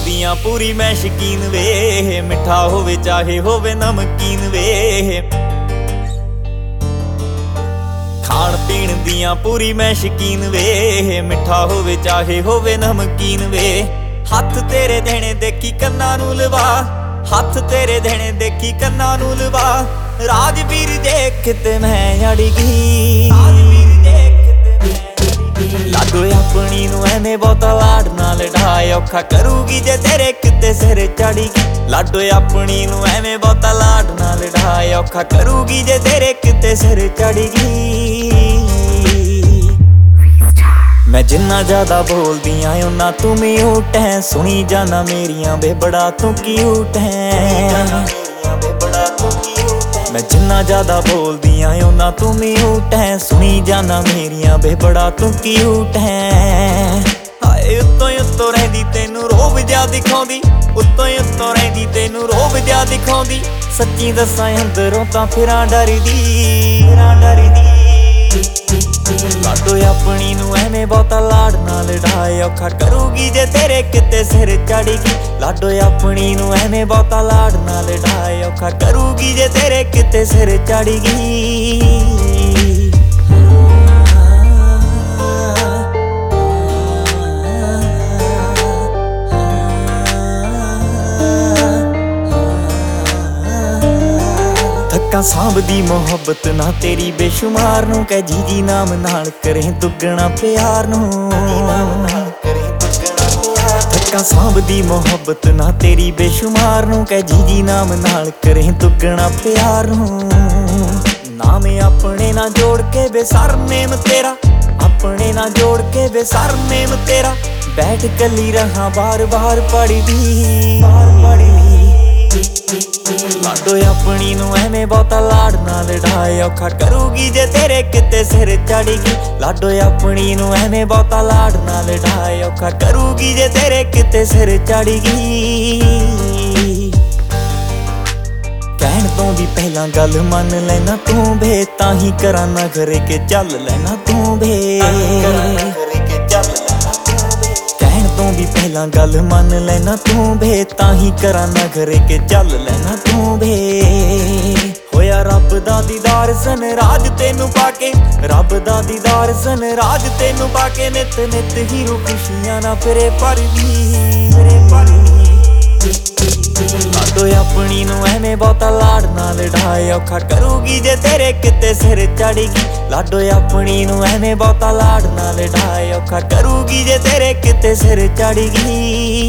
ਦੀਆਂ ਪੂਰੀ ਮੈਂ ਸ਼ਕੀਨ ਵੇ, ਮਿੱਠਾ ਹੋਵੇ ਚਾਹੇ ਹੋਵੇ ਨਮਕੀਨ ਵੇ। ਖਾਣ ਪੀਣ ਦੀਆਂ ਪੂਰੀ ਮੈਂ ਸ਼ਕੀਨ ਵੇ, ਮਿੱਠਾ ਹੋਵੇ ਚਾਹੇ ਹੋਵੇ ਨਮਕੀਨ ਵੇ। ਹੱਥ ਤੇਰੇ ਦੇਣੇ ਦੇਖੀ ਕੰਨਾਂ ਨੂੰ ਲਵਾ, ਹੱਥ ਤੇਰੇ ਦੇਣੇ ਦੇਖੀ ਕੰਨਾਂ ਨੂੰ ਲਵਾ। ਰਾਜਵੀਰ ਦੇਖ ਤੇ ਮੈਂ ਅੜ ਗਈ, ਲਾਡੋ ਆਪਣੀ ਨੂੰ ਐਵੇਂ ਬਹੁਤਾ ਲਾਡ ਨਾਲ ਢਾਏ, ਔਖਾ ਕਰੂਗੀ ਜੇ ਤੇਰੇ ਕਿਤੇ ਸਿਰ ਚੜ੍ਹਗੀ। ਲਾਡੋ ਆਪਣੀ ਨੂੰ ਐਵੇਂ ਬਹੁਤਾ ਲਾਡ ਨਾਲ ਢਾਏ, ਔਖਾ ਕਰੂਗੀ ਜੇ ਤੇਰੇ ਕਿਤੇ ਸਿਰ ਚੜ੍ਹਗੀ। ਮੈਂ ਜਿੰਨਾ ਜ਼ਿਆਦਾ ਬੋਲਦੀ ਆਂ ਓਨਾ ਤੂੰ ਮਿਊਟ ਹੈ, ਸੁਣੀ ਜਾਣਾ ਮੇਰੀਆਂ ਵੇ ਬੜਾ ਤੂੰ ਕਿਊਟ ਹੈ। ਮੈਂ ਜਿੰਨਾ ਜ਼ਿਆਦਾ ਬੋਲਦੀ ਆਂ ਓਨਾ ਤੂੰ ਮਿਊਟ ਹੈ, ਸੁਣੀ ਜਾਣਾ ਮੇਰੀਆਂ ਵੇ ਬੜਾ ਤੂੰ ਕਿਊਟ ਹੈ। ਹਾਏ ਉੱਤੋਂ ਉੱਤੋਂ ਰਹਿੰਦੀ ਤੈਨੂੰ ਰੋਬ ਜਿਹਾ ਦਿਖਾਉਂਦੀ, ਉੱਤੋਂ ਉੱਤੋਂ ਰਹਿੰਦੀ ਤੈਨੂੰ ਰੋਬ ਜਿਹਾ ਦਿਖਾਉਂਦੀ। ਸੱਚੀ ਦੱਸਾਂ ਅੰਦਰੋਂ ਤਾਂ ਫਿਰਾਂ ਡਰਦੀ, ਫਿਰਾਂ ਡਰਦੀ। ਲਾਡੋ ਆਪਣੀ ਨੂੰ ਐਵੇਂ ਬਹੁਤਾ ਲਾਡ ਨਾਲ ਢਾਏ, ਔਖਾ ਕਰੂਗੀ ਜੇ ਤੇਰੇ ਕਿਤੇ ਸਿਰ ਚੜ੍ਹਗੀ। ਲਾਡੋ ਆਪਣੀ ਨੂੰ ਐਵੇਂ ਬਹੁਤਾ ਲਾਡ ਨਾਲ ਢਾਏ, ਔਖਾ ਕਰੂਗੀ ਜੇ ਤੇਰੇ ਕਿਤੇ ਸਿਰ ਚੜ੍ਹਗੀ। ਥੱਕਾਂ ਸਾਂਭਦੀ ਮੁਹੱਬਤ ਨਾ ਤੇਰੀ ਬੇਸ਼ੁਮਾਰ ਨੂੰ, ਕਹਿ ਜੀ ਨਾਮ ਨਾਲ ਕਰੇ ਦੁੱਗਣਾ ਪਿਆਰ ਨੂੰ। ਥੱਕਾਂ ਸਾਂਭਦੀ ਮੁਹੱਬਤ ਨਾ ਤੇਰੀ ਬੇਸ਼ੁਮਾਰ ਨੂੰ, ਕਹਿ ਜੀ ਨਾਮ ਨਾਲ ਕਰੇ ਦੁੱਗਣਾ ਪਿਆਰ ਨੂੰ। ਨਾਮ ਆਪਣੇ ਨਾਲ ਜੋੜ ਕੇ ਵੇ ਸਰਨੇਮ ਤੇਰਾ, ਆਪਣੇ ਨਾਲ ਜੋੜ ਕੇ ਵੇ ਸਰਨੇਮ ਤੇਰਾ। ਬੈਠ ਕੱਲੀ ਰਹਾਂ ਬਾਰ ਬਾਰ ਪੜ੍ਹਦੀ, ਬਾਰ ਪੜ੍ਹਦੀ। ਲਾਡੋ ਆਪਣੀ ਨੂੰ ਐਵੇਂ ਬਹੁਤਾ ਲਾਡ ਨਾਲ ਢਾਏ, ਔਖਾ ਕਰੂਗੀ ਜੇ ਤੇਰੇ ਕਿਤੇ ਸਿਰ ਚੜ੍ਹਗੀ। ਲਾਡੋ ਆਪਣੀ ਨੂੰ ਐਵੇਂ ਬਹੁਤਾ ਲਾਡ ਨਾਲ ਢਾਏ, ਔਖਾ ਕਰੂਗੀ ਜੇ ਤੇਰੇ ਕਿਤੇ ਸਿਰ ਚੜ੍ਹਗੀ। ਕਹਿਣ ਤੋਂ ਵੀ ਪਹਿਲਾਂ ਗੱਲ ਮੰਨ ਲੈਣਾ ਤੂੰ ਵੇ, ਤਾਂ ਹੀ ਕਰਾਂ ਨਾ ਘਰੇ ਕੇ ਚੱਲ ਲੈਣਾ ਤੂੰ ਵੇ। ਕਹਿਣ ਤੋਂ ਵੀ ਪਹਿਲਾਂ ਗੱਲ ਮੰਨ ਲੈਣਾ ਤੂੰ ਵੇ, ਤਾਂ ਹੀ ਕਰਾਂ ਨਾ ਘਰੇ ਕੇ ਚੱਲ ਲੈਣਾ ਤੂੰ ਵੇ। ਹੋਇਆ ਰੱਬ ਦਾ ਦੀਦਾਰ ਸਨ ਰਾਜ ਤੈਨੂੰ ਪਾ ਕੇ, ਰੱਬ ਦਾ ਦੀਦਾਰ ਸਨ ਰਾਜ ਤੈਨੂੰ ਪਾ ਕੇ। ਨਿਤ ਨਿਤ ਹੀਰੋ ਖੁਸ਼ੀਆਂ ਨਾ ਫਿਰੇ ਭਰਦੀ, ਫਿਰੇ ਭਰਦੀ। ਲਾਡੋ ਆਪਣੀ ਨੂੰ ਐਵੇਂ ਬਹੁਤਾ ਲਾਡ ਨਾਲ ਢਾਏ, ਔਖਾ ਕਰੂਗੀ ਜੇ ਤੇਰੇ ਕਿਤੇ ਸਿਰ ਚੜ੍ਹਗੀ। ਲਾਡੋ ਆਪਣੀ ਨੂੰ ਐਵੇਂ ਬਹੁਤਾ ਲਾਡ ਨਾਲ ਢਾਏ, ਔਖਾ ਕਰੂਗੀ ਜੇ ਤੇਰੇ ਕਿਤੇ ਸਿਰ ਚੜ੍ਹਗੀ।